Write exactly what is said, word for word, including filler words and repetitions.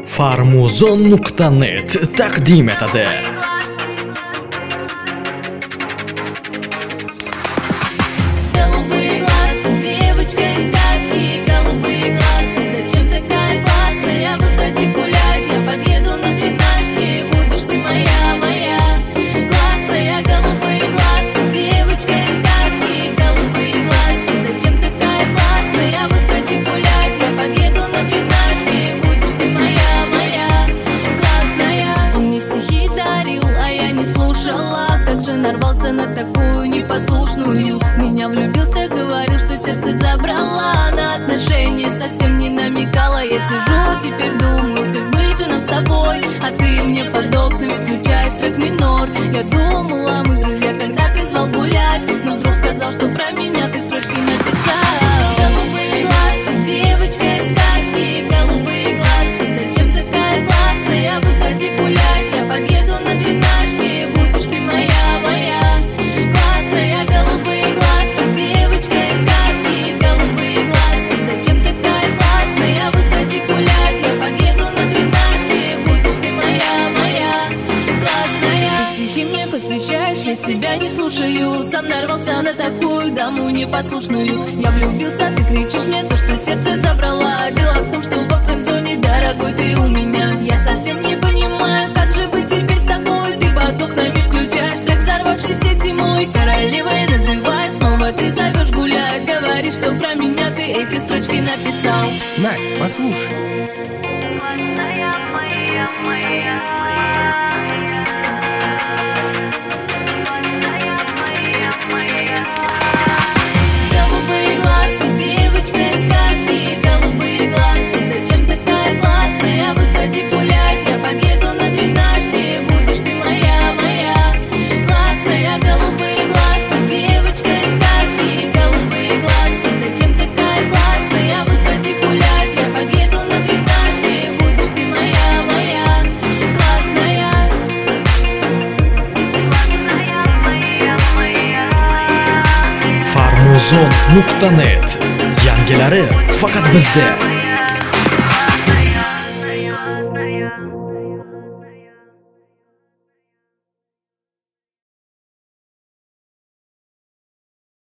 farmuzon nuqta net taqdim etadi. Как же нарвался на такую непослушную. Меня влюбился, говорил, что сердце забрала. На отношения совсем не намекала. Я сижу, теперь думаю, как быть же нам с тобой. А ты мне под окнами включаешь трек минор. Я думала, мы друзья, когда ты звал гулять, но вдруг сказал, что про меня ты строчки написал. Голубые глазки, девочка из сказки. Голубые глазки, зачем такая классная? Выходи гулять, я подъеду на двенашке. Будешь ты моя, моя классная. Голубые глазки, девочка из сказки. Голубые глазки, зачем такая классная? Выходи гулять, я подъеду на двенашке. Будешь ты моя, моя классная. Ты стихи мне посвящаешь, я тебя не слушаю. Сам нарвался на такую даму непослушную. Я влюбился, ты кричишь мне то, что сердце забрала. Дело в том, что во френдзоне, дорогой, ты у меня. Я совсем не понимаю, как же быть теперь с тобой. Ты под окнами включаешь трек, взорвавшийся зимой. Королевой называй, снова ты зовешь гулять. Говоришь, что про меня ты эти строчки написал. Настя, послушай. Голубые глазки, девочка из сказки. Голубые глазки, зачем такая классная? Выходи гулять, я подъеду на двенашке. Будешь ты моя, моя классная. Голубые глазки, девочка из сказки. Голубые глазки, зачем такая классная? Выходи гулять, я подъеду на двенашке. Будешь ты моя, моя классная. farmuzon nuqta net yangilari faqat bizda.